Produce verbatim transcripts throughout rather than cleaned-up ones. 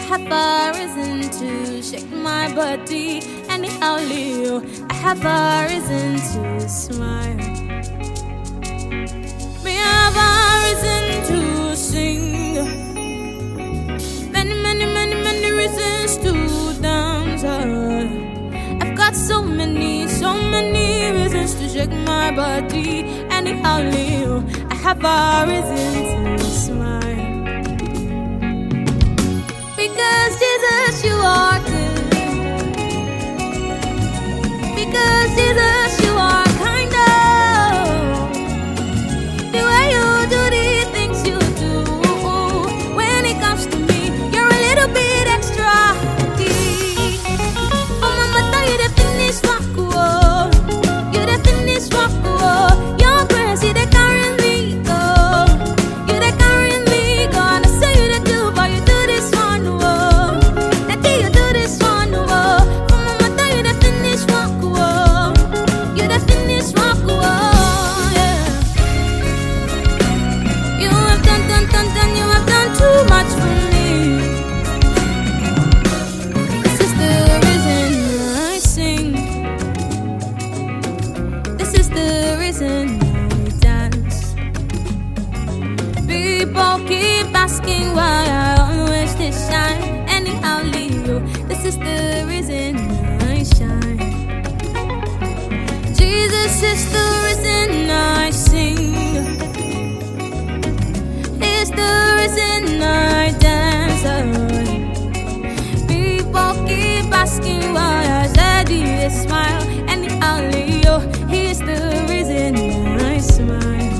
have a reason to shake my body. Anyhow, Leo, I have a reason to smile. Me have a reason to sing. Many, many, many, many reasons to dance. I've got so many, so many reasons to shake my body. Anyhow, Leo, I have a reason to smile. Because Jesus, you are good. Because Jesus, you are kind of. The way you do the things you do. When it comes to me, you're a little bit extra deep. Oh, mama, thought you the finish walk. You the finish walk. Your grace, you the carry me. Oh, you the carry me. God, I say you the do, but you do this one. Oh, that day you do this one. Oh, mama, thought you the finish walk. You the finish walk. Oh, yeah. You have done, done, done, done. You have done too much for me. This is the reason I sing. This is the reason I dance. People keep asking why I always this shine. Anyhow, Leo, this is the reason I shine. Jesus is the reason I sing. He's the reason I dance. People keep asking why I said he smile. Anyhow, Leo, he's the reason I smile.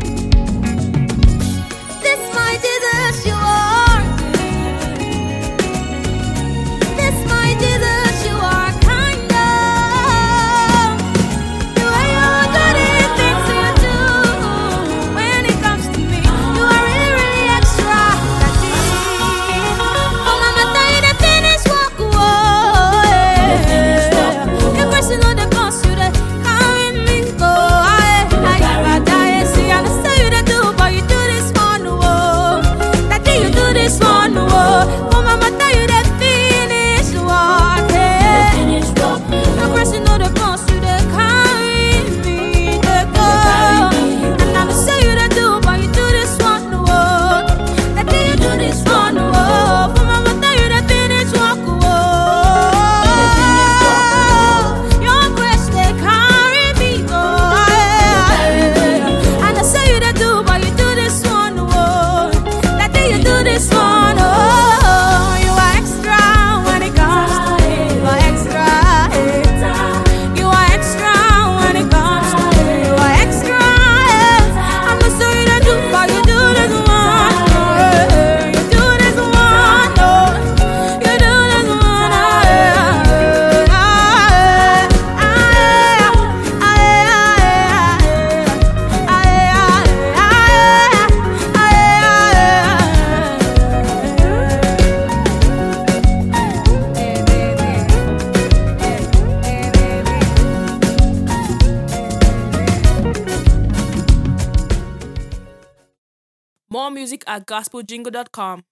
This my Jesus, you are good. This my Jesus, you are kind of. The way you do the things you do. When it comes to me, you are really, really extra. Oh, mama, tell you the finish walk. Whoa, yeah. Your person on the cross, you the carry me. Go, I, I, I die. See, I say you the do, but you do this one. Whoa, that day you do this one. Whoa, oh, mama, tell you the finish walk. Yeah. Your person on the cross, you the carry me. The go, and I say you the do, but you do this one. Whoa, that day you do this one. Whoa, oh, mama, tell you the finish walk. Whoa, your grace they carry me. Oh, yeah. And I say you the do, but you do this one. Whoa, that day you do this one. Oh, you are extra when it comes to me. You are extra. Yeah. You are extra when it comes to me. You are extra. Yeah. I'm gonna say you the do, but you do this one. Yeah. You do this one. Oh, you do this one. Yeah. More music at gospel jingle dot com.